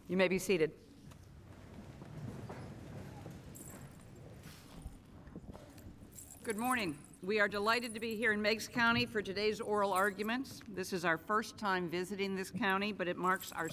You may be seated. Good morning. We are delighted to be here in Meigs County for today's oral arguments. This is our first time visiting this county, but it marks our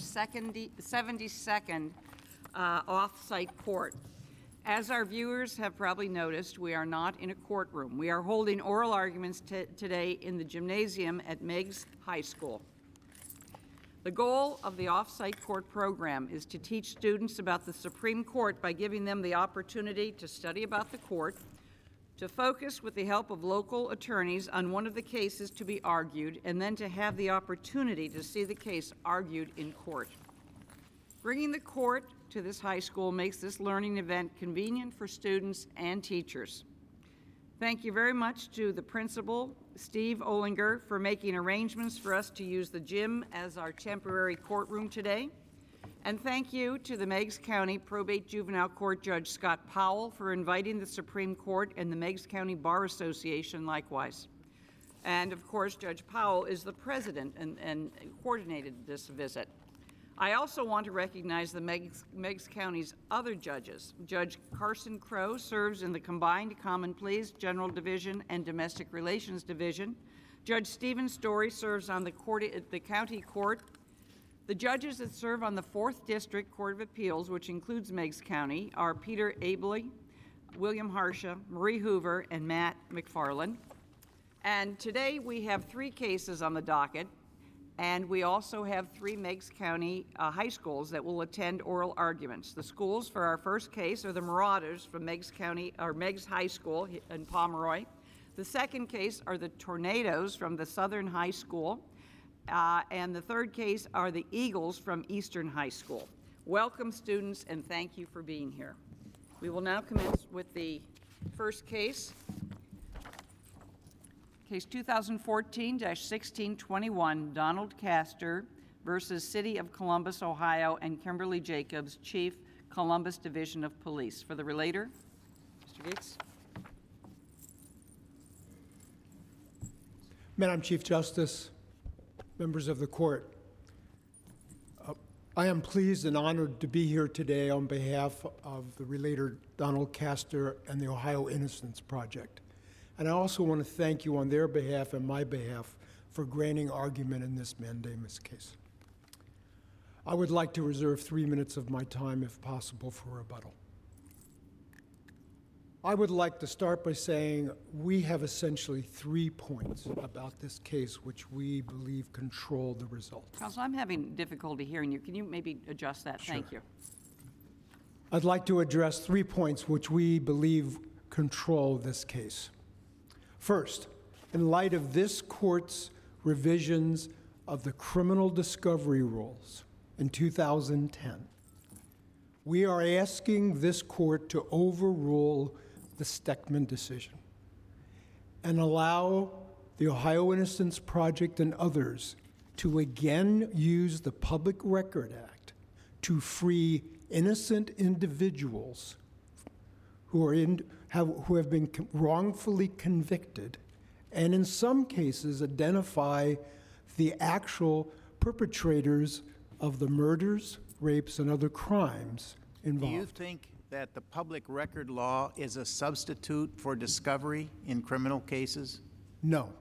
72nd off-site court. As our viewers have probably noticed, we are not in a courtroom. We are holding oral arguments today in the gymnasium at Meigs High School. The goal of the off-site court program is to teach students about the Supreme Court by giving them the opportunity to study about the court, to focus with the help of local attorneys on one of the cases to be argued, and then to have the opportunity to see the case argued in court. Bringing the court to this high school makes this learning event convenient for students and teachers. Thank you very much to the principal, Steve Olinger, for making arrangements for us to use the gym as our temporary courtroom today. And thank you to the Meigs County Probate Juvenile Court Judge Scott Powell for inviting the Supreme Court and the Meigs County Bar Association likewise. And of course, Judge Powell is the president and coordinated this visit. I also want to recognize the Meigs County's other judges. Judge Carson Crow serves in the Combined Common Pleas, General Division, and Domestic Relations Division. Judge Stephen Story serves on the county court. The judges that serve on the 4th District Court of Appeals, which includes Meigs County, are Peter Abley, William Harsha, Marie Hoover, and Matt McFarland. And today we have 3 cases on the docket. And we also have 3 Meigs County high schools that will attend oral arguments. The schools for our first case are the Marauders from Meigs County, or Meigs High School in Pomeroy. The second case are the Tornadoes from the Southern High School. And the third case are the Eagles from Eastern High School. Welcome, students, and thank you for being here. We will now commence with the first case. Case 2014-1621, Donald Castor versus City of Columbus, Ohio, and Kimberly Jacobs, Chief, Columbus Division of Police. For the relator, Mr. Gates. Madam Chief Justice, members of the court, I am pleased and honored to be here today on behalf of the relator Donald Castor and the Ohio Innocence Project. And I also want to thank you on their behalf and my behalf for granting argument in this mandamus case. I would like to reserve 3 minutes of my time, if possible, for rebuttal. I would like to start by saying we have essentially 3 points about this case which we believe control the result. Counsel, I'm having difficulty hearing you. Can you maybe adjust that? Sure. Thank you. I'd like to address 3 points which we believe control this case. First, in light of this court's revisions of the criminal discovery rules in 2010, we are asking this court to overrule the Steckman decision and allow the Ohio Innocence Project and others to again use the Public Record Act to free innocent individuals who have been wrongfully convicted, and in some cases identify the actual perpetrators of the murders, rapes, and other crimes involved. Do you think that the public record law is a substitute for discovery in criminal cases? No.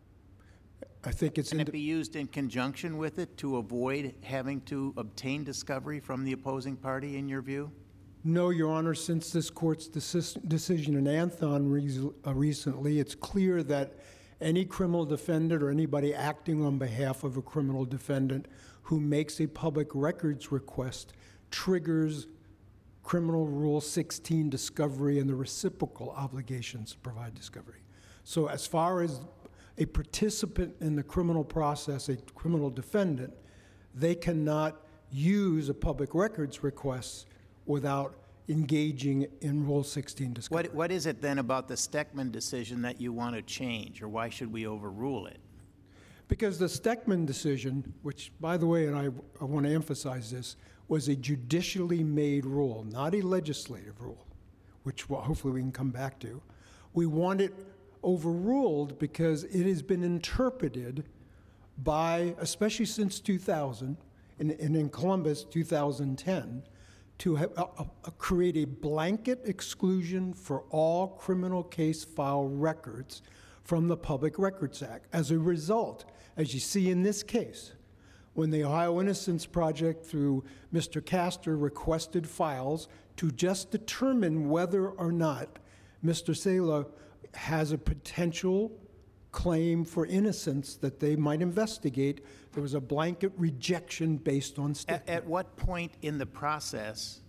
I think it's... Can it be used in conjunction with it to avoid having to obtain discovery from the opposing party, in your view? No, Your Honor. Since this court's decision in Anthon recently, it's clear that any criminal defendant or anybody acting on behalf of a criminal defendant who makes a public records request triggers Criminal Rule 16 discovery and the reciprocal obligations to provide discovery. So as far as a participant in the criminal process, a criminal defendant, they cannot use a public records request without engaging in Rule 16 discovery. What is it then about the Steckman decision that you want to change, or why should we overrule it? Because the Steckman decision, which, by the way, and I want to emphasize this, was a judicially made rule, not a legislative rule, which hopefully we can come back to. We want it overruled because it has been interpreted by, especially since 2000, and in Columbus, 2010, to create a blanket exclusion for all criminal case file records from the Public Records Act. As a result, as you see in this case, when the Ohio Innocence Project, through Mr. Castor, requested files to just determine whether or not Mr. Sala has a potential claim for innocence that they might investigate, there was a blanket rejection based on Stickman. At what point in the process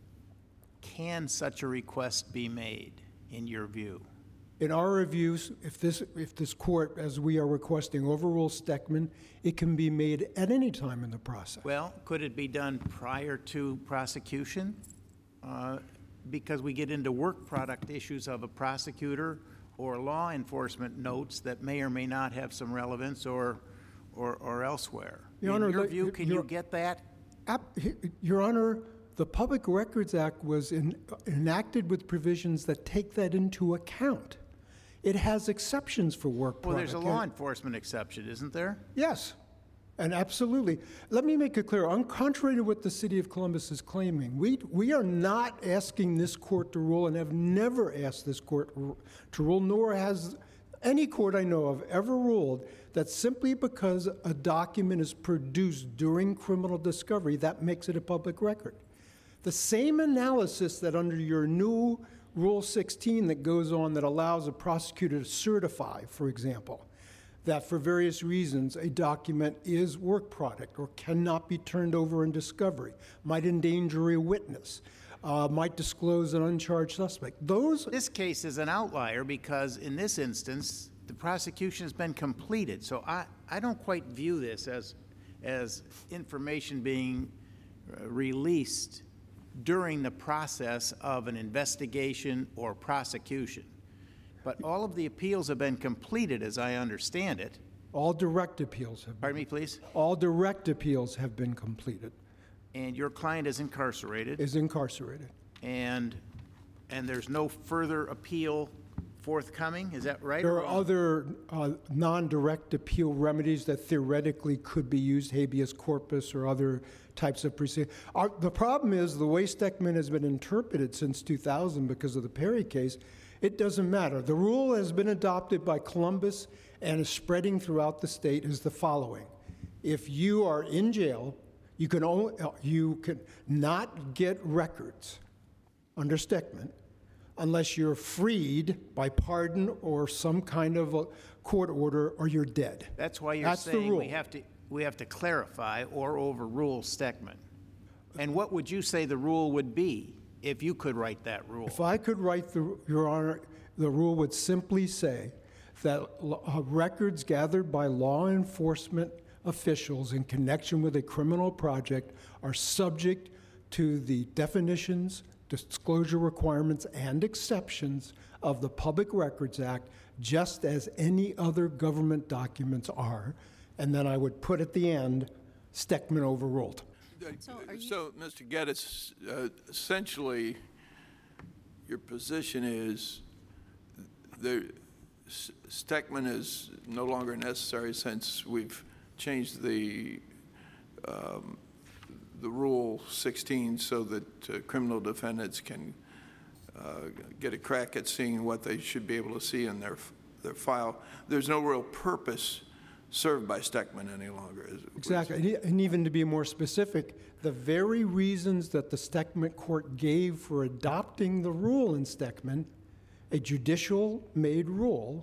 can such a request be made, in your view? In our reviews, if this court, as we are requesting, overrules Stickman, it can be made at any time in the process. Well, could it be done prior to prosecution? Because we get into work product issues of a prosecutor or law enforcement notes that may or may not have some relevance or elsewhere. Your Honor, in your view, can you get that? Your Honor, the Public Records Act was enacted with provisions that take that into account. It has exceptions for work Well, product. there's a law enforcement exception, isn't there? Yes, and absolutely. Let me make it clear, contrary to what the city of Columbus is claiming, we are not asking this court to rule and have never asked this court to rule, nor has any court I know of ever ruled that simply because a document is produced during criminal discovery, that makes it a public record. The same analysis that under your new Rule 16 that goes on that allows a prosecutor to certify, for example, that for various reasons a document is work product or cannot be turned over in discovery, might endanger a witness, might disclose an uncharged suspect. This case is an outlier because in this instance, the prosecution has been completed. So I don't quite view this as information being released during the process of an investigation or prosecution. But all of the appeals have been completed, as I understand it. All direct appeals have been. Pardon me, please? All direct appeals have been completed. And your client is incarcerated. Is incarcerated. And there's no further appeal forthcoming, is that right? There are other non-direct appeal remedies that theoretically could be used, habeas corpus or other types of proceedings. The problem is the way Stickman has been interpreted since 2000 because of the Perry case, it doesn't matter. The rule has been adopted by Columbus and is spreading throughout the state is the following. If you are in jail, you can not get records under Stickman unless you're freed by pardon or some kind of a court order or you're dead. That's why you're That's the saying rule. we have to clarify or overrule Stickman. And what would you say the rule would be if you could write that rule? If I could write, Your Honor, the rule would simply say that records gathered by law enforcement officials in connection with a criminal project are subject to the definitions, disclosure requirements, and exceptions of the Public Records Act, just as any other government documents are. And then I would put at the end, Stickman overruled. So, Mr. Geddes, essentially, your position is Stickman is no longer necessary since we've changed the Rule 16 so that criminal defendants can get a crack at seeing what they should be able to see in their file. There's no real purpose served by Stickman any longer. Exactly, and even to be more specific, the very reasons that the Stickman court gave for adopting the rule in Stickman, a judicial-made rule,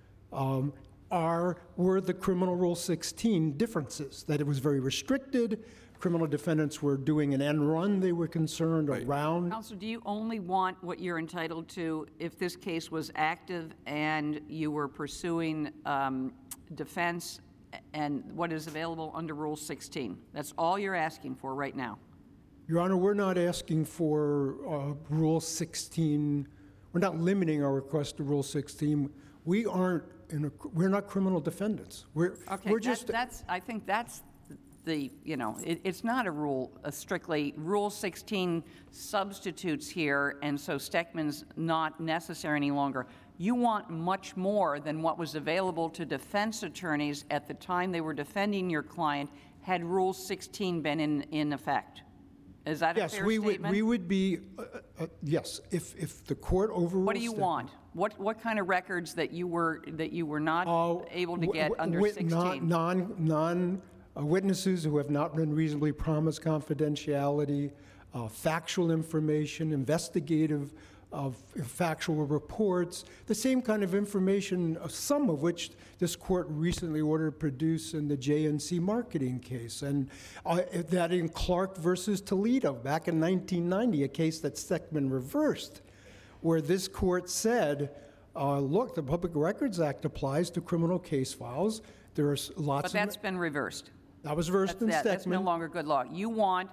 were the criminal Rule 16 differences, that it was very restricted, criminal defendants were doing an end run, they were concerned around. Counsel, do you only want what you're entitled to if this case was active and you were pursuing defense and what is available under Rule 16? That's all you're asking for right now? Your Honor, we're not asking for Rule 16. We're not limiting our request to Rule 16. We're not criminal defendants. We're just. I think that's the, it's not a strictly Rule 16 substitutes here, and so Stickman's not necessary any longer. you want much more than what was available to defense attorneys at the time they were defending your client had Rule 16 been in effect. Is that a Yes, fair we statement? would be, yes, if the court overrules. What do you want? What kind of records that you were not able to get under 16? Witnesses who have not been reasonably promised confidentiality, factual information, investigative factual reports, the same kind of information, some of which this court recently ordered produced in the JNC marketing case, and that in Clark versus Toledo back in 1990, a case that Steckman reversed, where this court said, look, the Public Records Act applies to criminal case files. There's lots But that's been reversed. That was reversed in Steckman. That's no longer good law. You want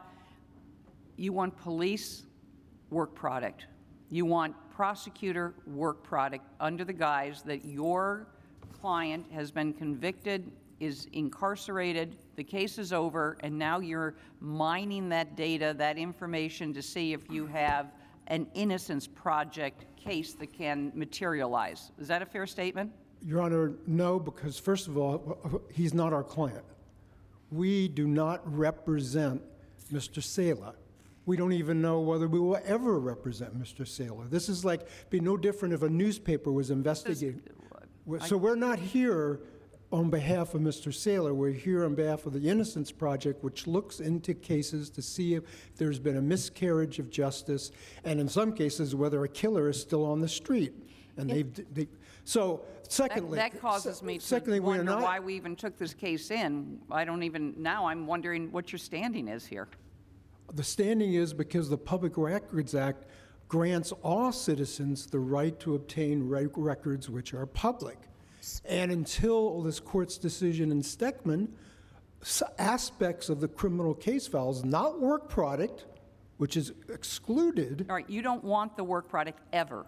police work product. You want prosecutor work product under the guise that your client has been convicted, is incarcerated, the case is over, and now you're mining that data, that information to see if you have an Innocence Project case that can materialize. Is that a fair statement? Your Honor, no, because first of all, he's not our client. We do not represent Mr. Sala. We don't even know whether we will ever represent Mr. Sala. This is like, be no different if a newspaper was investigating. So we're not here on behalf of Mr. Sala. We're here on behalf of the Innocence Project, which looks into cases to see if there's been a miscarriage of justice, and in some cases, whether a killer is still on the street. And so secondly, that causes me to wonder why we even took this case in. Now I'm wondering what your standing is here. The standing is because the Public Records Act grants all citizens the right to obtain records which are public. And until this court's decision in Steckman, aspects of the criminal case files, not work product, which is excluded. All right, you don't want the work product ever.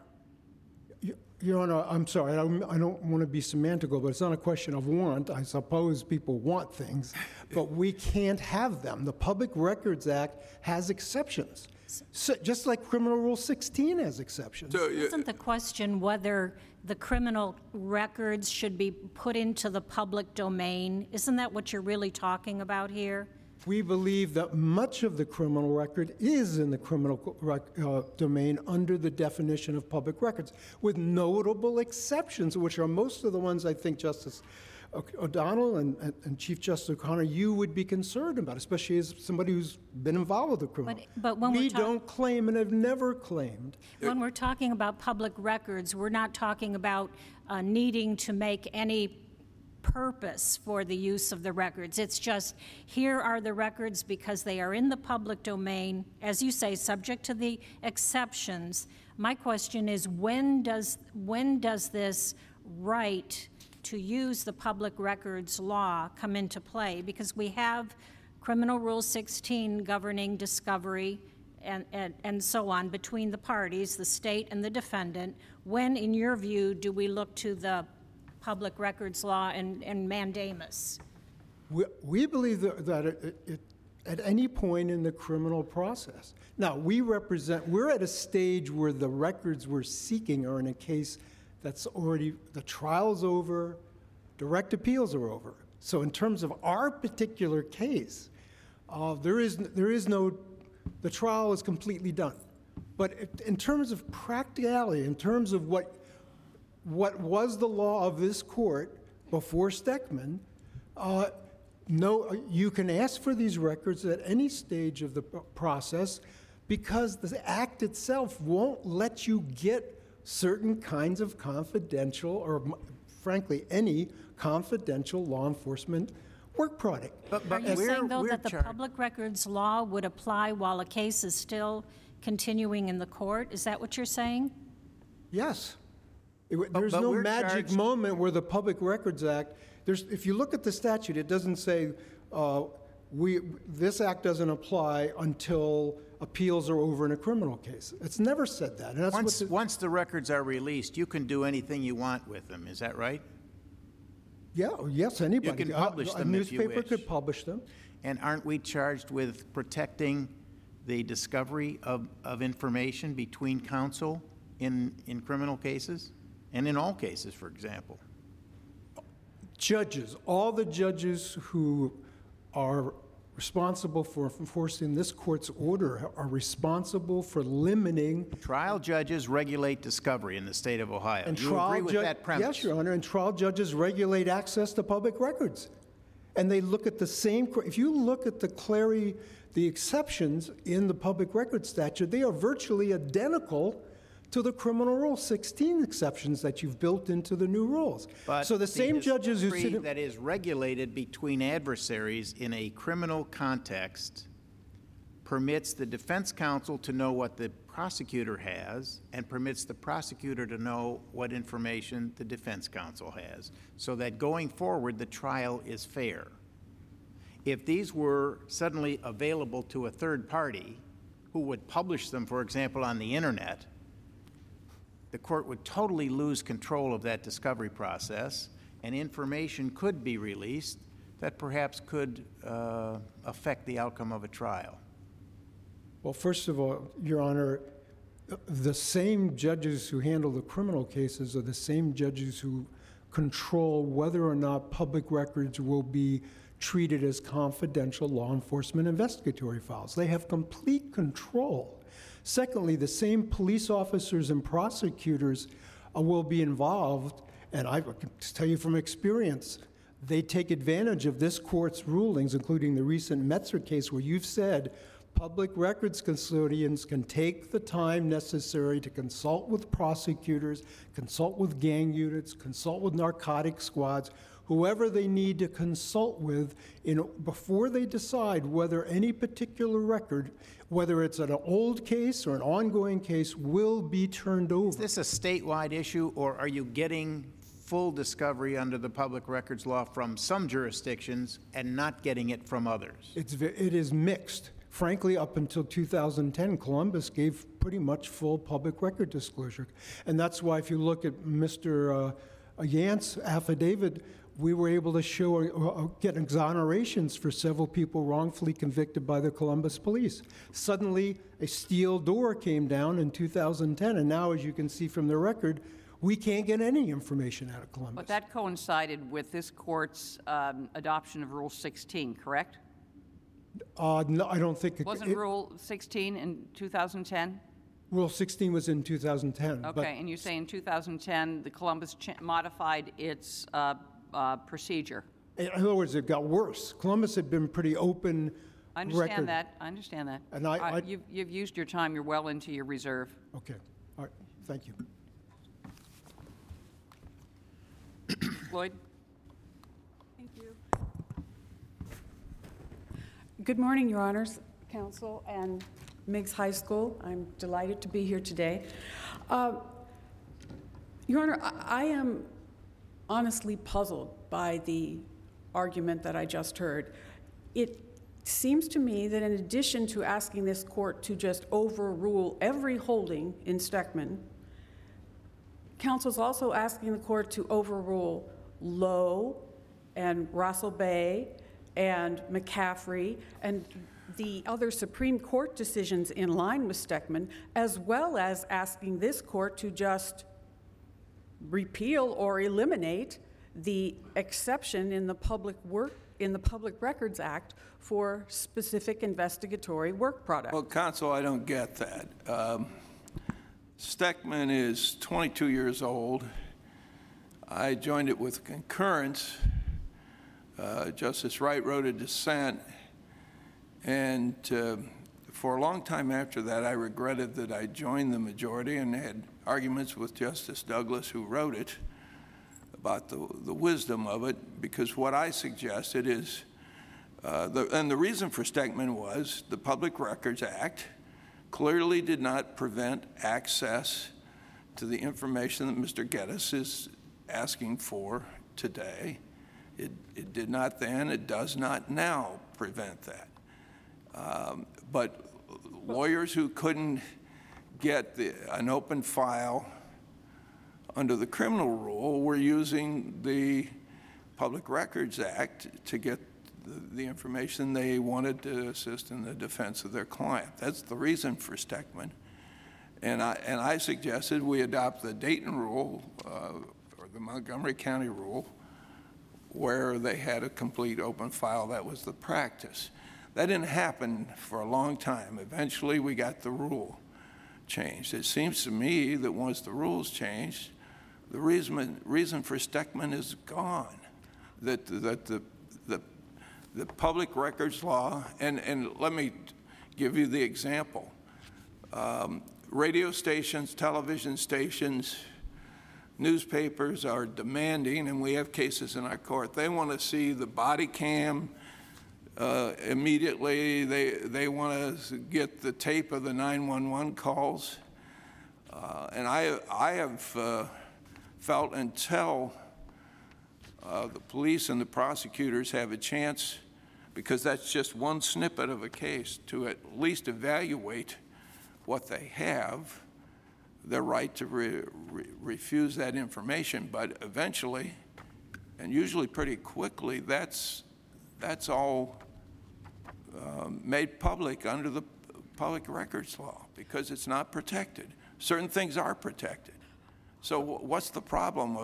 Your Honor, I'm sorry, I don't want to be semantical, but it's not a question of want. I suppose people want things, but we can't have them. The Public Records Act has exceptions, just like Criminal Rule 16 has exceptions. Isn't the question whether the criminal records should be put into the public domain? Isn't that what you're really talking about here? We believe that much of the criminal record is in the criminal domain under the definition of public records, with notable exceptions, which are most of the ones I think Justice O'Donnell and Chief Justice O'Connor, you would be concerned about, especially as somebody who's been involved with the criminal. But when we don't claim and have never claimed. When we're talking about public records, we're not talking about needing to make any purpose for the use of the records. It's just, here are the records because they are in the public domain, as you say, subject to the exceptions. My question is, when does this right to use the public records law come into play? Because we have Criminal Rule 16 governing discovery and so on between the parties, the state and the defendant. When, in your view, do we look to the public records law and mandamus? We believe that at any point in the criminal process. Now, we're at a stage where the records we're seeking are in a case that's already, the trial's over, direct appeals are over. So in terms of our particular case, there is no, the trial is completely done. But in terms of practicality, in terms of what was the law of this court before Steckman, no, you can ask for these records at any stage of the process because the Act itself won't let you get certain kinds of confidential or, frankly, any confidential law enforcement work product. Are you saying, though, that the public records law would apply while a case is still continuing in the court? Is that what you're saying? Yes. There's no magic moment where the Public Records Act, if you look at the statute, it doesn't say this act doesn't apply until appeals are over in a criminal case. It's never said that. And that's once the records are released, you can do anything you want with them. Is that right? Yeah, yes, anybody. You can publish them if you wish. A newspaper could publish them. And aren't we charged with protecting the discovery of information between counsel in criminal cases and in all cases, for example. Judges, all the judges who are responsible for enforcing this court's order are responsible for limiting. Trial judges regulate discovery in the state of Ohio. And You trial agree with that premise? Yes, Your Honor, and trial judges regulate access to public records. And they look at the same, if you look at the exceptions in the public record statute, they are virtually identical to the criminal rule 16 exceptions that you've built into the new rules. But so the same judges who discovery sit that is regulated between adversaries in a criminal context permits the defense counsel to know what the prosecutor has and permits the prosecutor to know what information the defense counsel has, so that going forward, the trial is fair. If these were suddenly available to a third party who would publish them, for example, on the internet, the court would totally lose control of that discovery process, and information could be released that perhaps could affect the outcome of a trial. Well, first of all, Your Honor, the same judges who handle the criminal cases are the same judges who control whether or not public records will be treated as confidential law enforcement investigatory files. They have complete control. Secondly, the same police officers and prosecutors will be involved, and I can tell you from experience, they take advantage of this court's rulings, including the recent Metzer case where you've said public records custodians can take the time necessary to consult with prosecutors, consult with gang units, consult with narcotic squads, whoever they need to consult with before they decide whether any particular record, whether it's an old case or an ongoing case, will be turned over. Is this a statewide issue, or are you getting full discovery under the public records law from some jurisdictions and not getting it from others? It is mixed. Frankly, up until 2010, Columbus gave pretty much full public record disclosure. And that's why if you look at Mr. Yant's affidavit, we were able to show get exonerations for several people wrongfully convicted by the Columbus police. Suddenly, a steel door came down in 2010, and now, as you can see from the record, we can't get any information out of Columbus. But that coincided with this court's adoption of Rule 16, correct? No, I don't think Wasn't Rule 16 in 2010? Rule 16 was in 2010. Okay, and you say in 2010, the Columbus modified its procedure. In other words, it got worse. Columbus had been pretty open I understand record. that. I understand that. And You've used your time. You're well into your reserve. Okay. All right. Thank you. Floyd? Thank you. Good morning, Your Honors, Counsel, and Meigs High School. I'm delighted to be here today. Your Honor, I am honestly puzzled by the argument that I just heard. It seems to me that in addition to asking this court to just overrule every holding in Steckman, counsel's also asking the court to overrule Lowe and Russell Bay and McCaffrey and the other Supreme Court decisions in line with Steckman, as well as asking this court to just repeal or eliminate the exception in the Public Records Act for specific investigatory work product. Well, counsel, I don't get that. Steckman is 22 years old. I joined it with concurrence. Justice Wright wrote a dissent, and for a long time after that, I regretted that I joined the majority and had arguments with Justice Douglas, who wrote it, about the wisdom of it, because what I suggested is, and the reason for Steckman was the Public Records Act clearly did not prevent access to the information that Mr. Geddes is asking for today. It did not then, it does not now prevent that. But lawyers who couldn't get an open file under the criminal rule were using the Public Records Act to get the information they wanted to assist in the defense of their client. That's the reason for Steckman. And I suggested we adopt the Dayton rule, or the Montgomery County rule, where they had a complete open file. That was the practice. That didn't happen for a long time. Eventually, we got the rule changed. It seems to me that once the rules changed, the reason for Steckman is gone. That the public records law, and let me give you the example. Radio stations, television stations, newspapers are demanding, and we have cases in our court, they want to see the body cam immediately. They want to get the tape of the 911 calls. And I have felt until the police and the prosecutors have a chance, because that's just one snippet of a case, to at least evaluate what they have, their right to refuse that information. But eventually, and usually pretty quickly, that's all made public under the public records law, because it's not protected. Certain things are protected. So what's the problem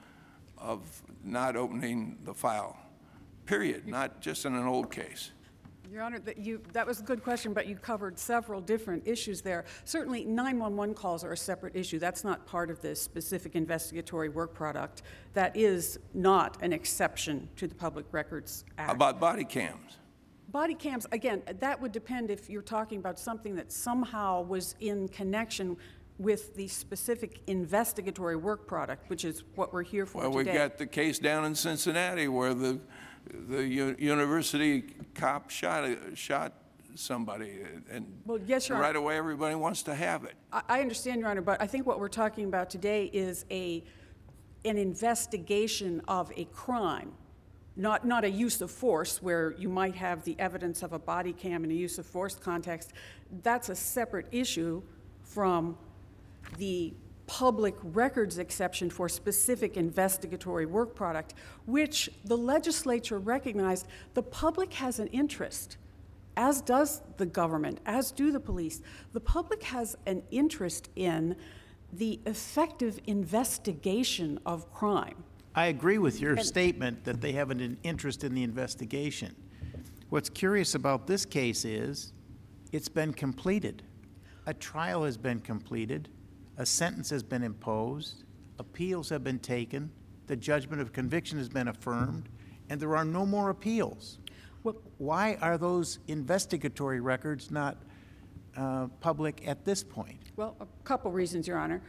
of not opening the file, period, not just in an old case? Your Honor, that was a good question, but you covered several different issues there. Certainly, 911 calls are a separate issue. That's not part of this specific investigatory work product. That is not an exception to the Public Records Act. How about body cams? Body cams, again, that would depend if you're talking about something that somehow was in connection with the specific investigatory work product, which is what we're here for today. Well, we've got the case down in Cincinnati where the university cop shot somebody, and well, yes, Your Honor. Right away everybody wants to have it. I understand, Your Honor, but I think what we're talking about today is an investigation of a crime, not a use of force where you might have the evidence of a body cam in a use of force context. That's a separate issue from the public records exception for specific investigatory work product, which the legislature recognized the public has an interest, as does the government, as do the police. The public has an interest in the effective investigation of crime. I agree with your statement that they have an interest in the investigation. What's curious about this case is it's been completed. A trial has been completed. A sentence has been imposed. Appeals have been taken. The judgment of conviction has been affirmed. And there are no more appeals. Well, why are those investigatory records not public at this point? Well, a couple reasons, Your Honor.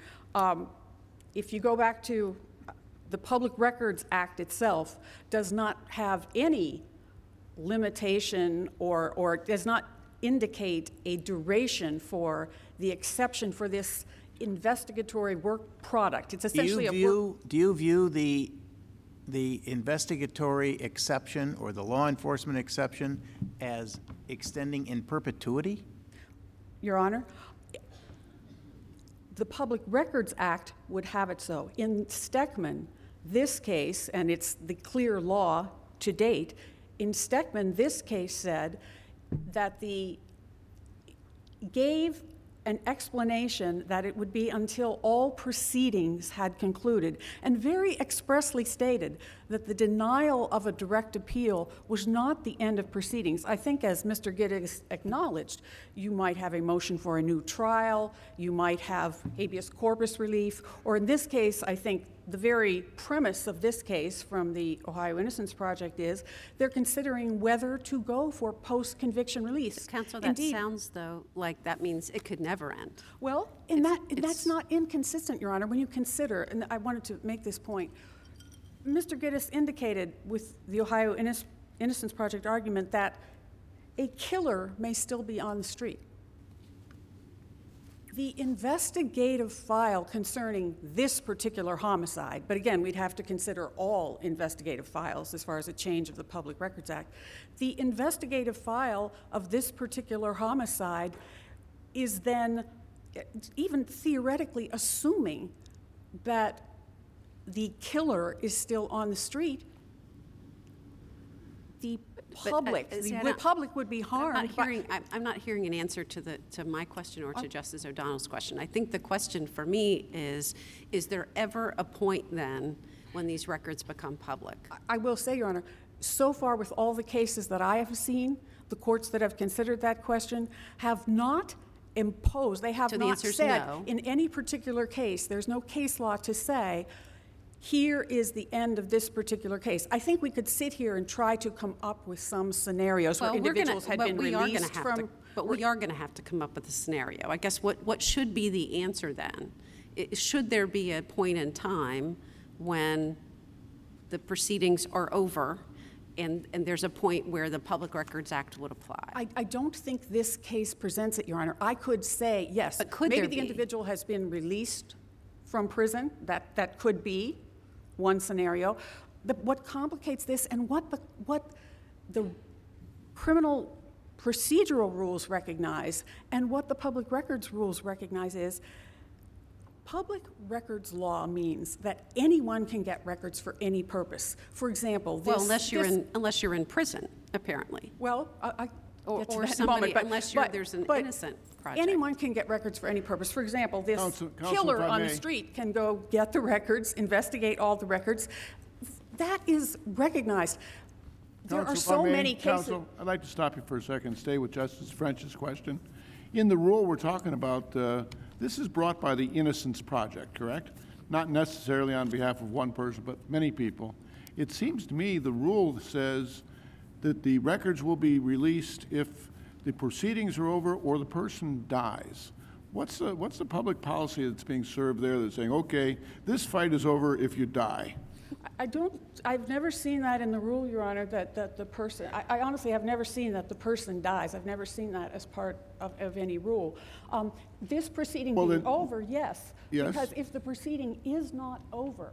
If you go back to the Public Records Act itself, does not have any limitation or does not indicate a duration for the exception for this investigatory work product. It's essentially do you view the investigatory exception or the law enforcement exception as extending in perpetuity? Your Honor, the Public Records Act would have it so. In Steckman, this case, and it's the clear law to date, in Steckman, this case said that gave an explanation that it would be until all proceedings had concluded, and very expressly stated that the denial of a direct appeal was not the end of proceedings. I think, as Mr. Giddings acknowledged, you might have a motion for a new trial, you might have habeas corpus relief, or in this case, I think the very premise of this case from the Ohio Innocence Project is they're considering whether to go for post-conviction release. Counsel, that Indeed. sounds, though, like that means it could never end. Well, that's not inconsistent, Your Honor, when you consider, and I wanted to make this point, Mr. Giddings indicated with the Ohio Innocence Project argument that a killer may still be on the street. The investigative file concerning this particular homicide, but again, we'd have to consider all investigative files as far as a change of the Public Records Act. The investigative file of this particular homicide is then even theoretically assuming that the killer is still on the street. the But, public, see, the public would be harmed. I'm not hearing an answer to my question or to Justice O'Donnell's question. I think the question for me is there ever a point then when these records become public? I will say, Your Honor, so far with all the cases that I have seen, the courts that have considered that question have not imposed, they have So the not answer's said no. in any particular case, there's no case law to say, here is the end of this particular case. I think we could sit here and try to come up with some scenarios where individuals had been released from. But we are going to have to come up with a scenario. I guess what should be the answer then? Should there be a point in time when the proceedings are over and there's a point where the Public Records Act would apply? I don't think this case presents it, Your Honor. I could say, yes, But could maybe there the be? individual has been released from prison. That could be one scenario. What complicates this and what the criminal procedural rules recognize and what the public records rules recognize is public records law means that anyone can get records for any purpose. For example, this... Well, unless you're in prison, apparently. Well, I Or get to that in a somebody, moment, but- unless but- there's an but innocent project. Anyone can get records for any purpose. For example, this Counsel, killer if I on the may. street can go get the records, investigate all the records. That is recognized. There are Counsel, if I so may, many cases. Counsel, I'd like to stop you for a second, stay with Justice French's question. In the rule we're talking about, this is brought by the Innocence Project, correct? Not necessarily on behalf of one person, but many people. It seems to me the rule says that the records will be released if the proceedings are over or the person dies. What's the public policy that's being served there that's saying, okay, this fight is over if you die? I've never seen that in the rule, Your Honor, that the person, I honestly have never seen that the person dies. I've never seen that as part of any rule. This proceeding Well, being then- over, yes. Yes. Because if the proceeding is not over,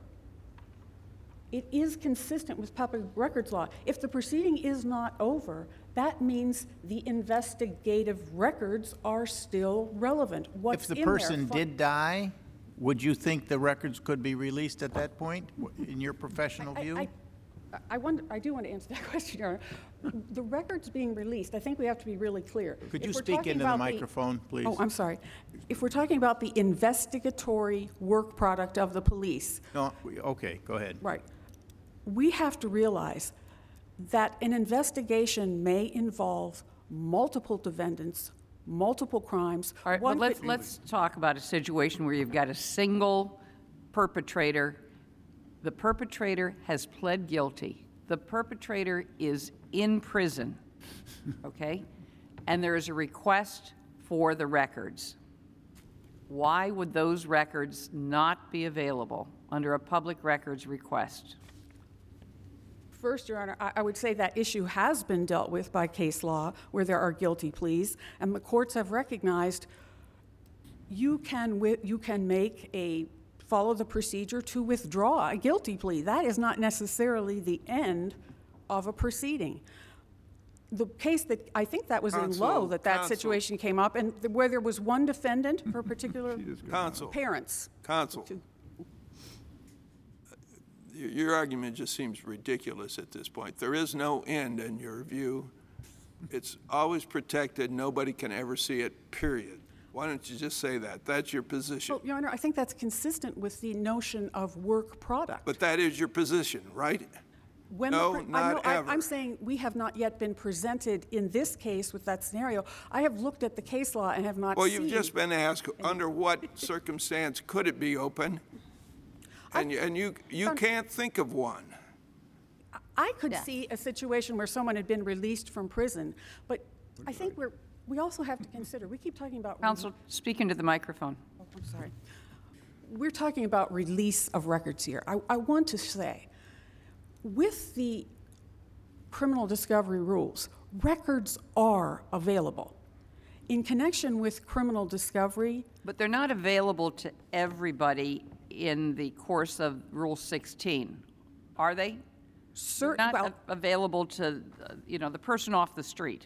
it is consistent with public records law. If the proceeding is not over, that means the investigative records are still relevant. What's If the in there person did die, would you think the records could be released at that point, in your professional view? I do want to answer that question, Your Honor. The records being released, I think we have to be really clear. Could If you we're speak talking into the about microphone, please? Oh, I'm sorry. If we're talking about the investigatory work product of the police, No, okay, go ahead. right, we have to realize that an investigation may involve multiple defendants, multiple crimes. All right, One but could- let's talk about a situation where you've got a single perpetrator. The perpetrator has pled guilty. The perpetrator is in prison, okay? And there is a request for the records. Why would those records not be available under a public records request? First, Your Honor, I would say that issue has been dealt with by case law where there are guilty pleas, and the courts have recognized you can follow the procedure to withdraw a guilty plea. That is not necessarily the end of a proceeding. The case that, I think that was in Lowe that Counsel. situation came up, and where there was one defendant for a particular Counsel. parents. Counsel, your argument just seems ridiculous at this point. There is no end in your view. It's always protected. Nobody can ever see it, period. Why don't you just say that? That's your position. Well, Your Honor, I think that's consistent with the notion of work product. But that is your position, right? When No, the not ever. I'm saying we have not yet been presented in this case with that scenario. I have looked at the case law and have not Well, seen. you've just been asked, under what circumstance could it be open? And you can't think of one. I could see a situation where someone had been released from prison, but I think we also have to consider, we keep talking about. Counsel, speak into the microphone. Oh, I'm sorry. We're talking about release of records here. I want to say, with the criminal discovery rules, records are available. In connection with criminal discovery, But they're not available to everybody in the course of Rule 16, are they? certain, Not available to, the person off the street.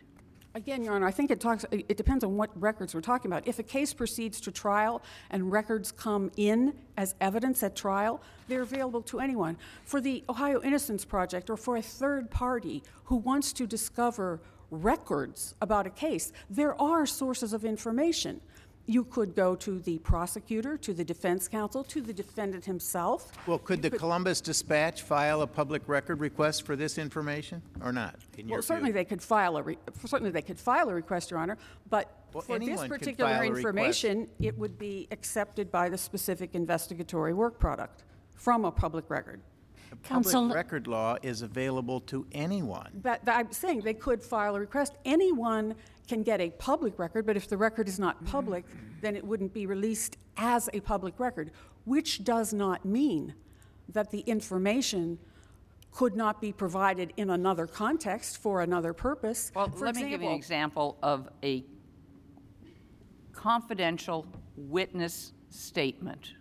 Again, Your Honor, I think it depends on what records we're talking about. If a case proceeds to trial and records come in as evidence at trial, they're available to anyone. For the Ohio Innocence Project or for a third party who wants to discover records about a case, there are sources of information. You could go to the prosecutor, to the defense counsel, to the defendant himself. Well, could the Columbus Dispatch file a public record request for this information or not, in your Well, certainly view? they could file a request, Your Honor, but Well, for this anyone could particular file a information, it would be accepted by the specific investigatory work product from a public record. Counsel- Public record law is available to anyone. But I'm saying they could file a request. Anyone can get a public record, but if the record is not public, then it wouldn't be released as a public record, which does not mean that the information could not be provided in another context for another purpose. Well, let me give you an example of a confidential witness statement.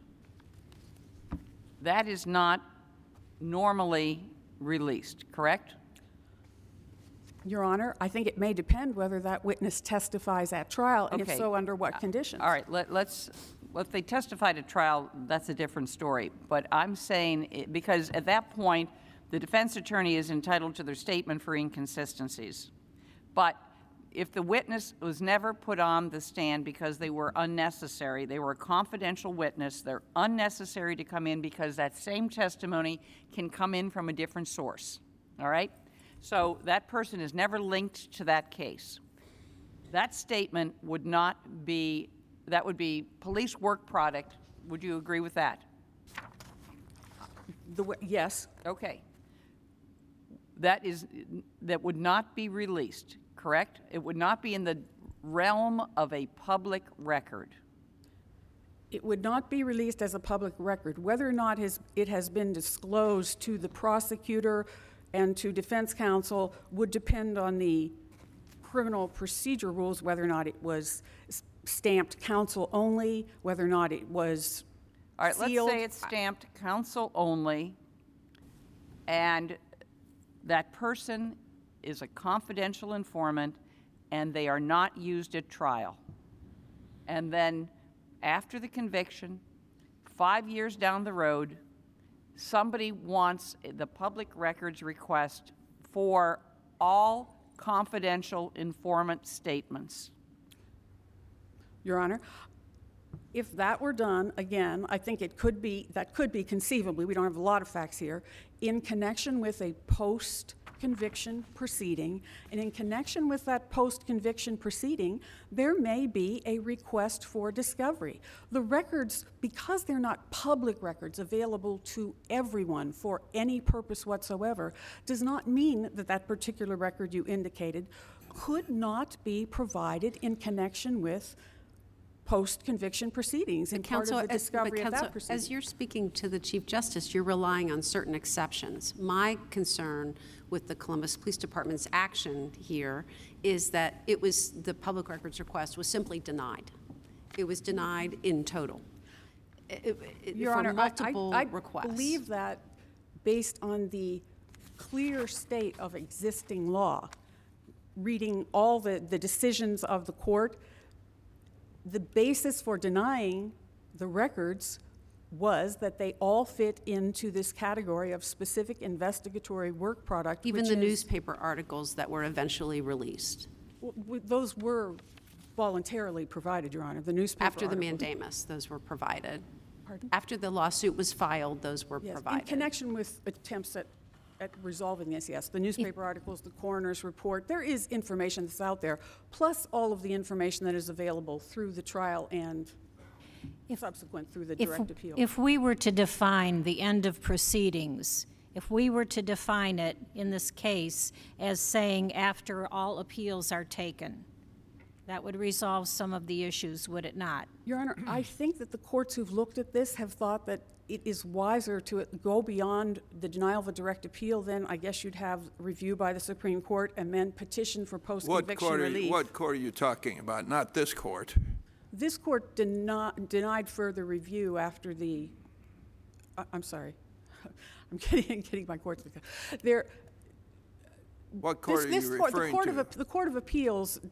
That is not normally released, correct? Your Honor, I think it may depend whether that witness testifies at trial, and if Okay. so, under what conditions. All right, let's, if they testified at trial, that's a different story. But I'm saying, because at that point, the defense attorney is entitled to their statement for inconsistencies. But if the witness was never put on the stand because they were unnecessary, they were a confidential witness, they're unnecessary to come in because that same testimony can come in from a different source, all right? So that person is never linked to that case. That statement would not be, that would be police work product. Would you agree with that? Yes. Okay. That would not be released, correct? It would not be in the realm of a public record. It would not be released as a public record. Whether or not it has been disclosed to the prosecutor and to defense counsel would depend on the criminal procedure rules, whether or not it was stamped counsel only, whether or not it was All right, sealed. let's say it's stamped counsel only, and that person is a confidential informant, and they are not used at trial. And then after the conviction, 5 years down the road, somebody wants the public records request for all confidential informant statements. Your Honor, if that were done, again, I think that could be conceivably, we don't have a lot of facts here, in connection with a post-conviction proceeding, and in connection with that post-conviction proceeding, there may be a request for discovery. The records, because they're not public records available to everyone for any purpose whatsoever, does not mean that that particular record you indicated could not be provided in connection with post-conviction proceedings and part of the discovery of that proceeding. As you're speaking to the Chief Justice, you're relying on certain exceptions. My concern with the Columbus Police Department's action here is that the public records request was simply denied. It was denied in total. Your for Honor, multiple I requests. believe that based on the clear state of existing law, reading all the decisions of the court, the basis for denying the records was that they all fit into this category of specific investigatory work product. Even which the is- newspaper articles that were eventually released Those were voluntarily provided, Your Honor, the newspaper after the articles. mandamus, those were provided. Pardon? After the lawsuit was filed, those were Yes, provided. in connection with attempts at resolving this, yes. The newspaper articles, the coroner's report, there is information that's out there, plus all of the information that is available through the trial and subsequent through the direct appeal. If we were to define the end of proceedings, if we were to define it in this case as saying after all appeals are taken, that would resolve some of the issues, would it not? Your Honor, I think that the courts who've looked at this have thought that it is wiser to go beyond the denial of a direct appeal. Then I guess you'd have review by the Supreme Court and then petition for post-conviction relief. What court are you talking about? Not this court. This court denied further review after the, I'm sorry, I'm getting my courts. What court are This you court- referring to? The Court of Appeals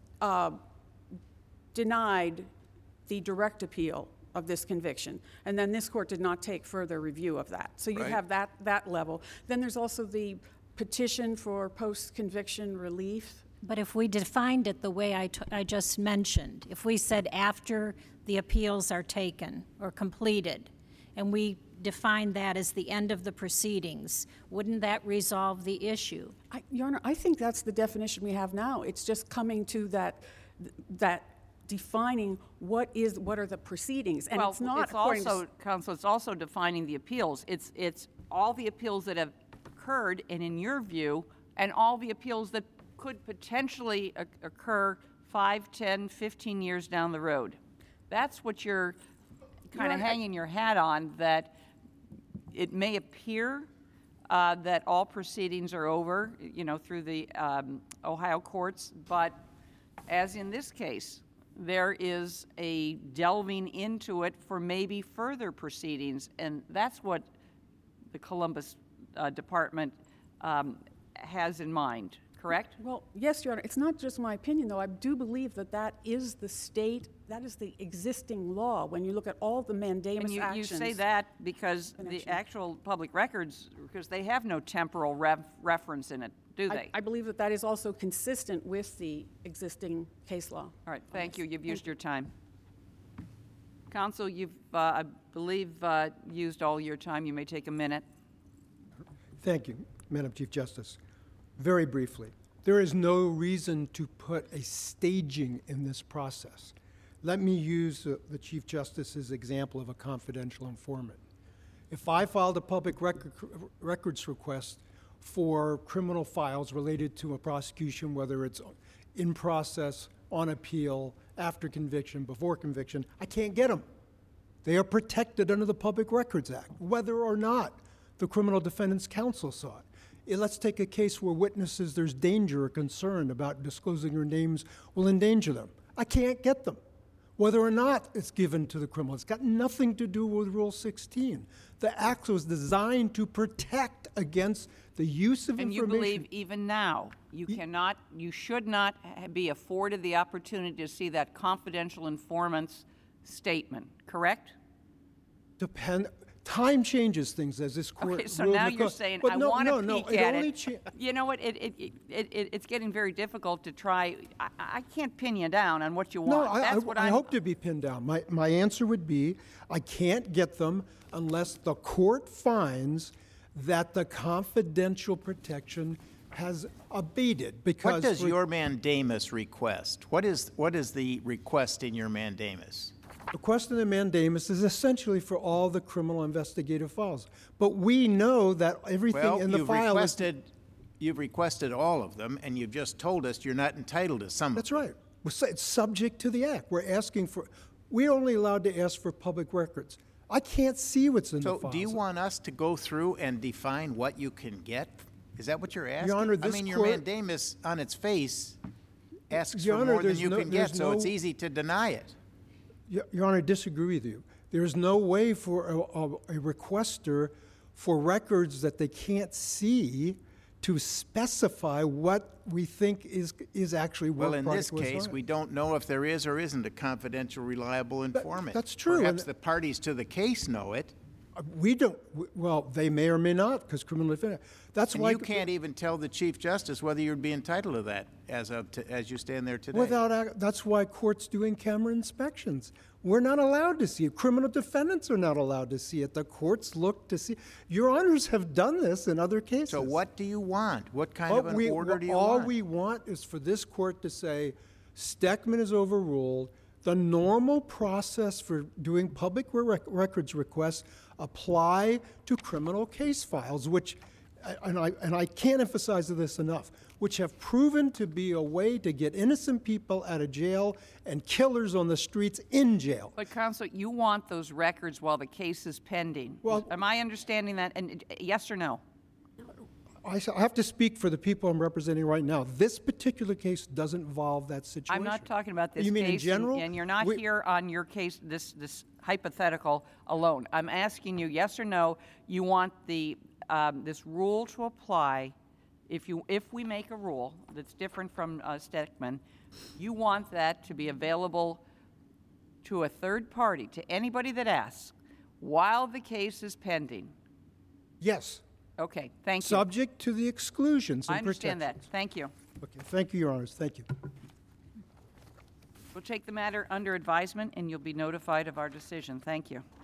denied the direct appeal of this conviction, and then this court did not take further review of that. So you Right. have that level. Then there's also the petition for post-conviction relief. But if we defined it the way I just mentioned, if we said after the appeals are taken or completed, and we defined that as the end of the proceedings, wouldn't that resolve the issue? Your Honor, I think that's the definition we have now. It's just coming to that defining what are the proceedings, and Well, it's not it's according to... also, Counsel, it's also defining the appeals. It's all the appeals that have occurred, and in your view, and all the appeals that could potentially occur 5, 10, 15 years down the road. That's what you're kind of hanging your hat on, that it may appear that all proceedings are over, through the Ohio courts, but as in this case, there is a delving into it for maybe further proceedings, and that's what the Columbus Department has in mind, correct? Well, yes, Your Honor. It's not just my opinion, though. I do believe that is the existing law when you look at all the mandamus And actions. you say that because the actual public records, because they have no temporal reference in it, do they? I believe that is also consistent with the existing case law. All right, thank you. You've used your time. Counsel, you've, I believe, used all your time. You may take a minute. Thank you, Madam Chief Justice. Very briefly, there is no reason to put a staging in this process. Let me use the Chief Justice's example of a confidential informant. If I filed a public records request for criminal files related to a prosecution, whether it's in process, on appeal, after conviction, before conviction, I can't get them. They are protected under the Public Records Act, whether or not the Criminal Defendants Counsel saw it. Let's take a case where witnesses, there's danger or concern about disclosing their names will endanger them. I can't get them, whether or not it's given to the criminal. It's got nothing to do with Rule 16. The act was designed to protect against the use of And you information. believe even now, you should not be afforded the opportunity to see that confidential informant's statement, correct? Time changes things, as this court Okay, so ruled now in the you're court. saying, But I no, want to no, peek it at only it. You know what, it's getting very difficult to try, I can't pin you down on what you No, want. That's what I hope to be pinned down. My answer would be, I can't get them unless the court finds that the confidential protection has abated, because... What does your mandamus request? What is the request in your mandamus? The request of the mandamus is essentially for all the criminal investigative files. But we know that everything in the file is... You've requested all of them, and you've just told us you're not entitled to some of them. That's right. It's subject to the act. We're only allowed to ask for public records. I can't see what's in the So files. do you want us to go through and define what you can get? Is that what you're asking? Your Honor, I this mean, your court- mandamus on its face asks Your for Honor, more than there's you no- can get, there's so it's no- easy to deny it. Your Honor, I disagree with you. There is no way for a requester for records that they can't see to specify what we think is actually work Well, in product this was case, done. we don't know if there is or isn't a confidential, reliable informant. that's true, Perhaps and- the parties to the case know it, We don't, well, they may or may not, because criminal defendant. That's and why... you can't even tell the Chief Justice whether you'd be entitled to that as you stand there today. That's why courts do in-camera inspections. We're not allowed to see it. Criminal defendants are not allowed to see it. The courts look to see. Your honors have done this in other cases. So what do you want? What kind of an order do you all want? we want is for this court to say, Steckman is overruled. The normal process for doing public records requests apply to criminal case files, which, and I can't emphasize this enough, which have proven to be a way to get innocent people out of jail and killers on the streets in jail. But counsel, you want those records while the case is pending. Well- Am I understanding that? And yes or no? I have to speak for the people I'm representing right now. This particular case doesn't involve that situation. I'm not talking about this You mean case. in general? And you're not here on your case, this hypothetical alone. I'm asking you, yes or no, you want the this rule to apply if we make a rule that's different from Steckman, you want that to be available to a third party, to anybody that asks, while the case is pending? Yes, Okay, thank you. subject to the exclusions and I understand that. protections. Thank you. Okay, thank you, Your Honors, thank you. We'll take the matter under advisement, and you'll be notified of our decision. Thank you.